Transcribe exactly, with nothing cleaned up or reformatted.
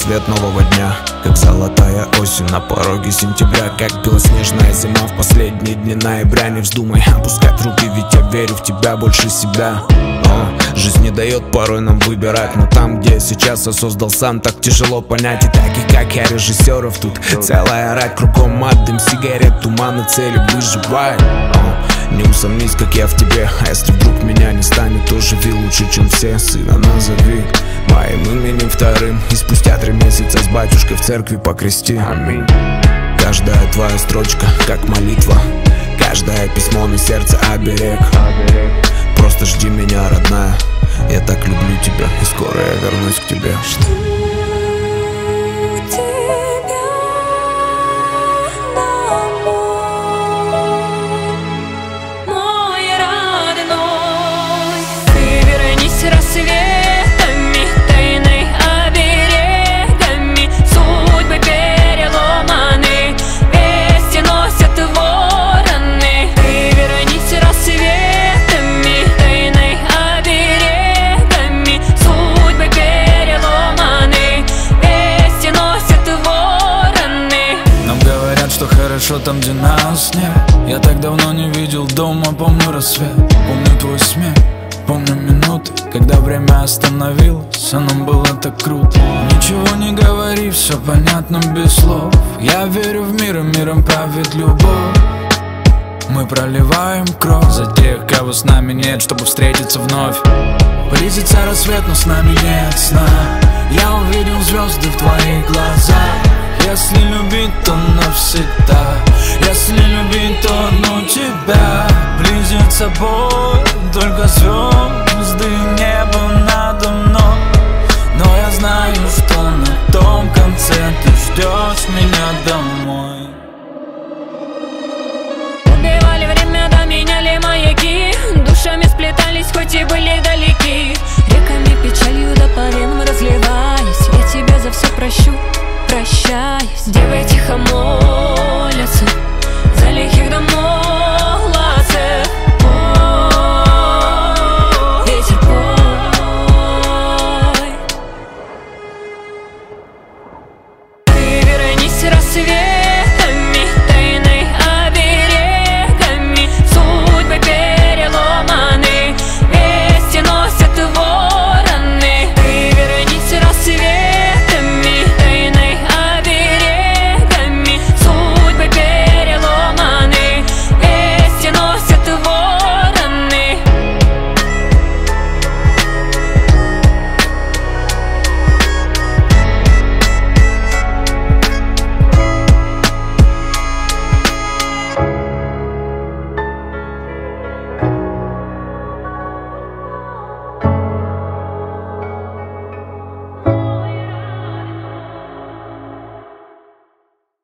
рассвет нового дня, как золотая осень на пороге сентября, как белоснежная зима в последние дни ноября. Не вздумай опускать руки, ведь я верю в тебя больше себя. О, жизнь не дает порой нам выбирать, но там, где я сейчас, я создал сам, так тяжело понять. И таких, как я, режиссеров тут целая рать, кругом мат, дым, сигарет, туман и цели выживает. О, не усомнись, как я в тебе, а если вдруг меня не станет, то живи лучше, чем все. Сына назови моим именем вторым, и спустя три месяца с батюшкой в церкви покрести. Аминь. Каждая твоя строчка, как молитва, каждое письмо на сердце оберег. Просто жди меня, родная, я так люблю тебя, и скоро я вернусь к тебе. Хорошо там, где нас нет. Я так давно не видел дома, помню рассвет, помню твой смех, помню минуты, когда время остановилось, а нам было так круто. Ничего не говори, все понятно без слов. Я верю в мир, и миром правит любовь. Мы проливаем кровь за тех, кого с нами нет, чтобы встретиться вновь. Близится рассвет, но с нами нет сна. Я увидел звезды в твоих глазах. Если любить, то навсегда. Если любить, то одну тебя. Близится бой, только звезды и небо надо мной. Но я знаю, что на том конце ты ждешь меня домой. Убивали время, да меняли маяки, душами сплетались, хоть и были далеки. Реками печалью до по венам разливаясь, я тебя за все прощу, прощай.